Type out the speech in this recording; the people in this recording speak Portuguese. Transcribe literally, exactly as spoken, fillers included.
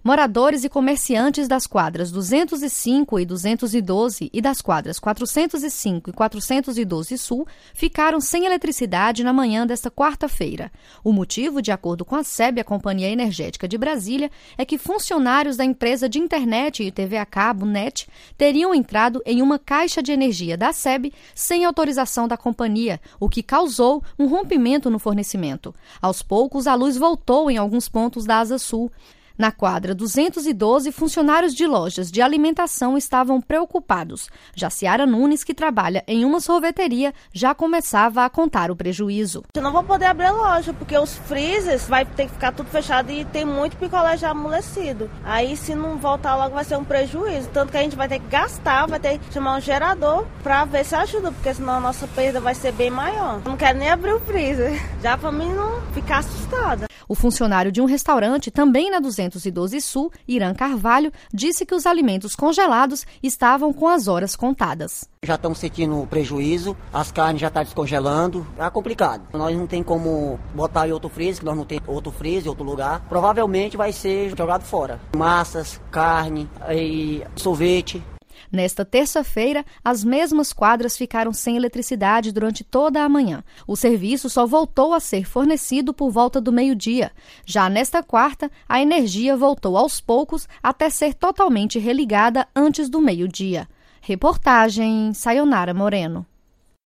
Moradores e comerciantes das quadras duzentos e cinco e duzentos e doze e das quadras quatrocentos e cinco e quatrocentos e doze Sul ficaram sem eletricidade na manhã desta quarta-feira. O motivo, de acordo com a S E B, a Companhia Energética de Brasília, é que funcionários da empresa de internet e T V a cabo, N E T, teriam entrado em uma caixa de energia da S E B sem autorização da companhia, o que causou um rompimento no fornecimento. Aos poucos, a luz voltou em alguns pontos da Asa Sul. Na quadra duzentos e doze, funcionários de lojas de alimentação estavam preocupados. Jaciara Nunes, que trabalha em uma sorveteria, já começava a contar o prejuízo. Eu não vou poder abrir a loja, porque os freezers vai ter que ficar tudo fechado e tem muito picolé já amolecido. Aí, se não voltar logo, vai ser um prejuízo. Tanto que a gente vai ter que gastar, vai ter que chamar um gerador para ver se ajuda, porque senão a nossa perda vai ser bem maior. Eu não quero nem abrir o freezer, já para mim não ficar assustada. O funcionário de um restaurante, também na duzentos e doze Sul, Irã Carvalho, disse que os alimentos congelados estavam com as horas contadas. Já estamos sentindo prejuízo, as carnes já estão descongelando, é complicado. Nós não tem como botar em outro freezer, que nós não temos outro freezer em outro lugar. Provavelmente vai ser jogado fora. Massas, carne e sorvete. Nesta terça-feira, as mesmas quadras ficaram sem eletricidade durante toda a manhã. O serviço só voltou a ser fornecido por volta do meio-dia. Já nesta quarta, a energia voltou aos poucos até ser totalmente religada antes do meio-dia. Reportagem Sayonara Moreno.